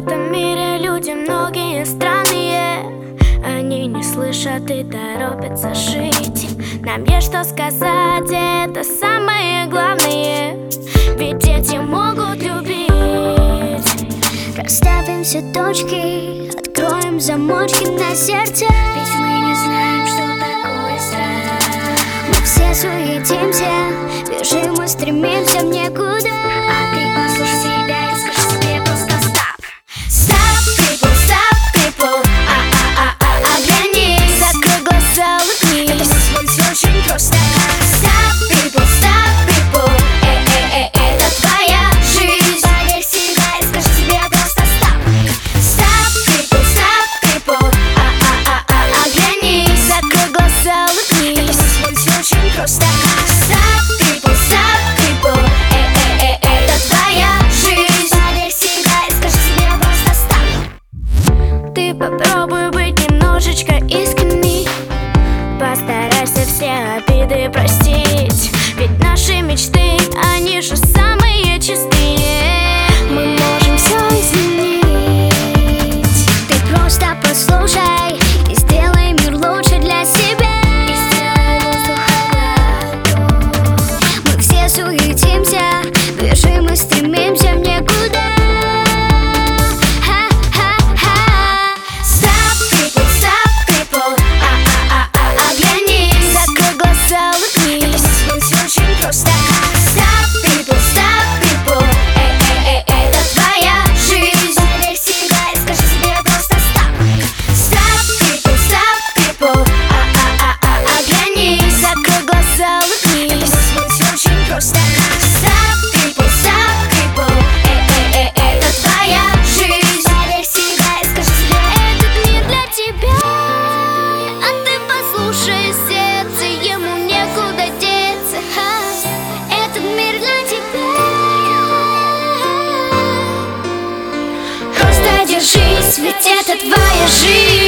этом мире люди многие странные. Они не слышат и торопятся жить. Нам есть что сказать, и это самое главное. Ведь дети могут любить. Расставим все точки, откроем замочки на сердце. Ведь мы не знаем, что такое страх. Мы все суетимся, бежим и стремимся в никуда. А ты послушай себя и скажи себе просто стоп. Stop, people, оглянись. Закрой глаза, улыбнись. Это все очень просто. Stop, people, это твоя жизнь. Поверь в себя и скажи себе просто стоп. Stop, people, Оглянись, закрой глаза, улыбнись. это все очень просто. Stop, people, это твоя жизнь. Поверь в себя и скажи себе просто стоп. Ты попробуй быть немножечко искренней. Постарайся все обиды простить. Ведь наши мечты, они же самые чистые. Мы можем все изменить. Ты просто послушай и сделай мир лучше для себя. И сделай воздух холодным. Мы все суетимся, бежим и стремимся в никуда. Stop, people, оглянись. Закрой глаза, улыбнись. Все очень просто. Stop, people, это твоя жизнь. Поверь в себя и скажи себе просто стоп. Stop, people, Оглянись, закрой глаза, улыбнись. все очень просто. Stop, people, это твоя жизнь. Поверь в себя и скажи себе: Этот мир для тебя. А ты послушай сердце, ему некуда деться. этот мир для тебя. Просто держись, ведь это твоя жизнь.